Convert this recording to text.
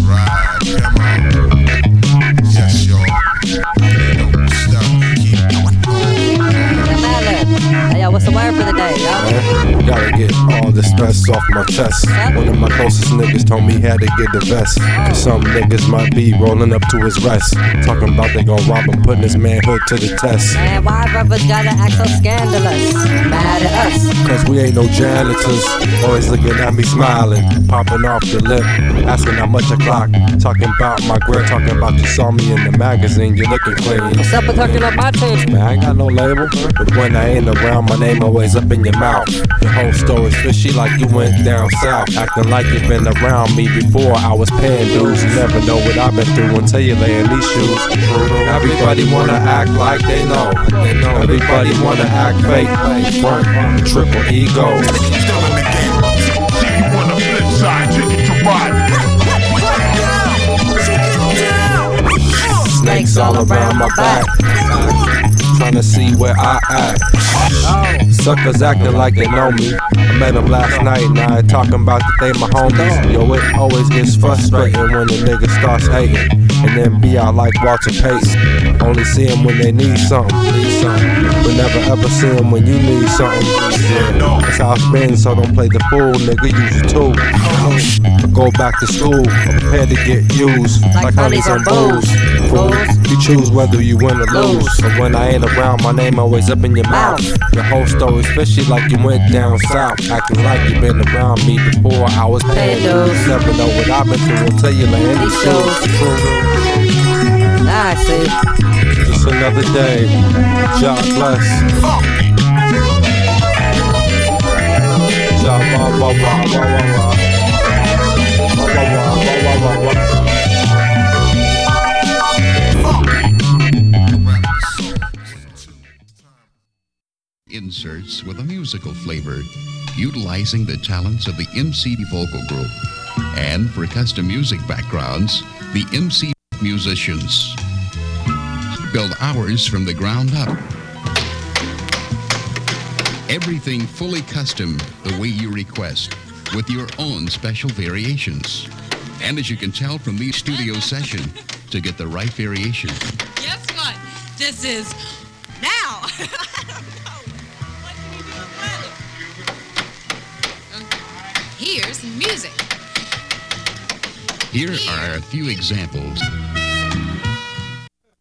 Right, come on. Yes, y'all. Dope stuff. Keep Hey, yo, what's the word for the day, yo? Gotta get all the stress off my chest. One of my closest niggas told me he had to get the vest. Cause some niggas might be rolling up to his rest. Talking about they gon' rob him, putting his manhood to the test. Man, why brothers gotta act so scandalous? Mad at us. Cause we ain't no janitors. Always looking at me smiling, popping off the lip, asking how much I clock. Talking about my grip, talking about you saw me in the magazine, you looking clean. What's up with hooking up my team? Man, I ain't got no label, but when I ain't around, my name always up in your mouth. Your whole story's fishy like you went down south, acting like you've been around me before I was paying dues. You never know what I've been through until you lay in these shoes. Everybody wanna act like they know. Everybody wanna act fake, front, triple ego. still in the game. See you on the flip side, ticket to ride. Snakes all around my back, tryna see where I at. Suckers acting like they know me. I met them last night, now they talking about that they my homies. Yo, it always gets frustrating when the nigga starts hating, and then be out like Walter Payton. Only see them when they need something, but never ever see them when you need something. That's how it's been, so don't play the fool, nigga, use your tool. Go back to school, prepared to get used like honeys and booze. You choose whether you win or lose. But when I ain't around, my name always up in your mouth. Your whole story, especially like you went down south, acting like you been around me before I was paying dues. Never know what I've been through until you lay in these shoes. I see. Just another day. God bless. Ja, wah, wah, wah, wah, wah, wah. Wah, wah, wah, wah, wah, wah, wah. Inserts with a musical flavor, utilizing the talents of the MC Vocal Group. And for custom music backgrounds, the MC Musicians. Build ours from the ground up. Everything fully custom the way you request, with your own special variations. And as you can tell from these studio sessions, to get the right variation. Guess what? This is now. I don't know. What can you do with it? Here's music. Here are a few examples.